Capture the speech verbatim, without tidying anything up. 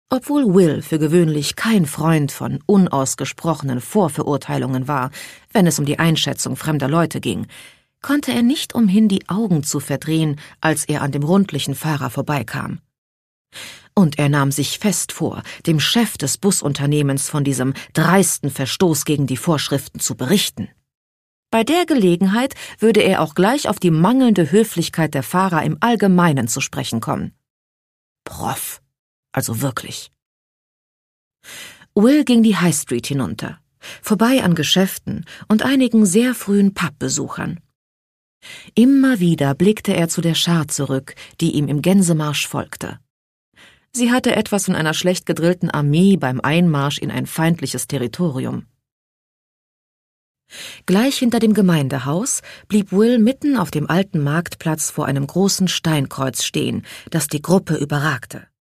Obwohl Will für gewöhnlich kein Freund von unausgesprochenen Vorverurteilungen war, wenn es um die Einschätzung fremder Leute ging, konnte er nicht umhin, die Augen zu verdrehen, als er an dem rundlichen Fahrer vorbeikam. Und er nahm sich fest vor, dem Chef des Busunternehmens von diesem dreisten Verstoß gegen die Vorschriften zu berichten. Bei der Gelegenheit würde er auch gleich auf die mangelnde Höflichkeit der Fahrer im Allgemeinen zu sprechen kommen. Prof, also wirklich. Will ging die High Street hinunter, vorbei an Geschäften und einigen sehr frühen Pubbesuchern. Immer wieder blickte er zu der Schar zurück, die ihm im Gänsemarsch folgte. Sie hatte etwas von einer schlecht gedrillten Armee beim Einmarsch in ein feindliches Territorium. Gleich hinter dem Gemeindehaus blieb Will mitten auf dem alten Marktplatz vor einem großen Steinkreuz stehen, das die Gruppe überragte.